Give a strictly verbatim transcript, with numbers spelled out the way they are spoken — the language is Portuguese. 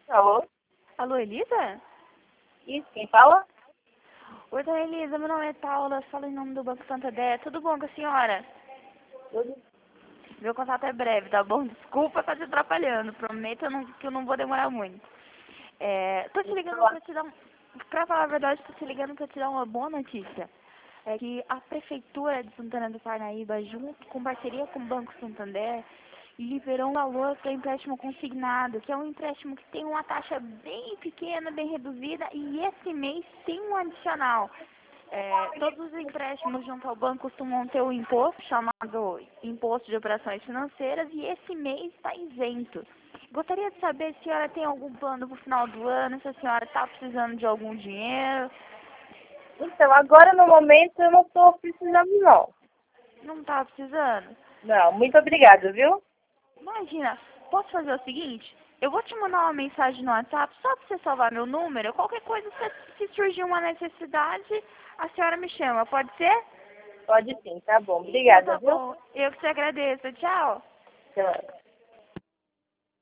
Alô? Alô, Elisa? Isso, quem fala? Oi, dona Elisa, meu nome é Paula, falo em nome do Banco Santander. Tudo bom com a senhora? Tudo. Meu contato é breve, tá bom? Desculpa estar te atrapalhando, prometo eu não- que eu não vou demorar muito. É, tô te Pode ligando falar. pra te dar um... Pra falar a verdade, tô te ligando pra te dar uma boa notícia. É que a Prefeitura de Santana do Parnaíba, junto com parceria com o Banco Santander, liberou um valor para empréstimo consignado, que é um empréstimo que tem uma taxa bem pequena, bem reduzida, e esse mês tem um adicional. É, todos os empréstimos junto ao banco costumam ter um imposto chamado Imposto de Operações Financeiras, e esse mês está isento. Gostaria de saber se a senhora tem algum plano para o final do ano, se a senhora está precisando de algum dinheiro. Então, agora no momento eu não estou precisando não. Não está precisando? Não, muito obrigada, viu? Imagina, posso fazer o seguinte? Eu vou te mandar uma mensagem no WhatsApp só para você salvar meu número. Qualquer coisa, se, se surgir uma necessidade, a senhora me chama, pode ser? Pode sim, tá bom. Então Obrigada, tá viu? bom. Eu que te agradeço. Tchau. Tchau.